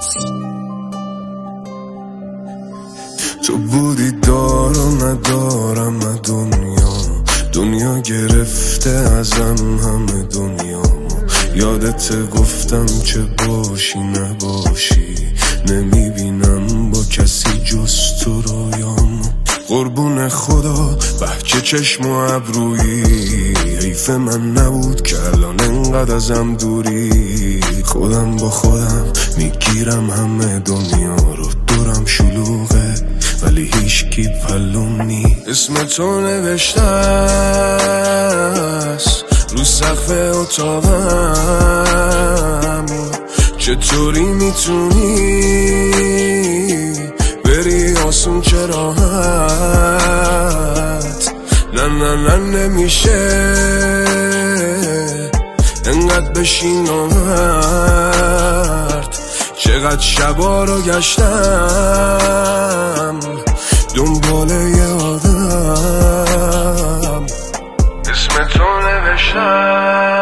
تو بودی دار و ندارم دنیا گرفته ازم همه دنیا. یادت گفتم چه باشی نباشی، نمیبینم با کسی جز تو رویامو. قربون خدا بحچه چشم و ابرویی، حیف من نبود که الان انقدر ازم دوری. خودم با خودم میگیرم همه دنیا رو، دورم شلوغه ولی هیچکی پلوم نی. اسم تو نوشته است رو سقف اتاقم، چطوری میتونی بری آسون چه راحت؟ نه نمیشه انقدر بشین نامرد. چقدر شبا رو گشتم دنبال یه آدم، اسم تو نوشتم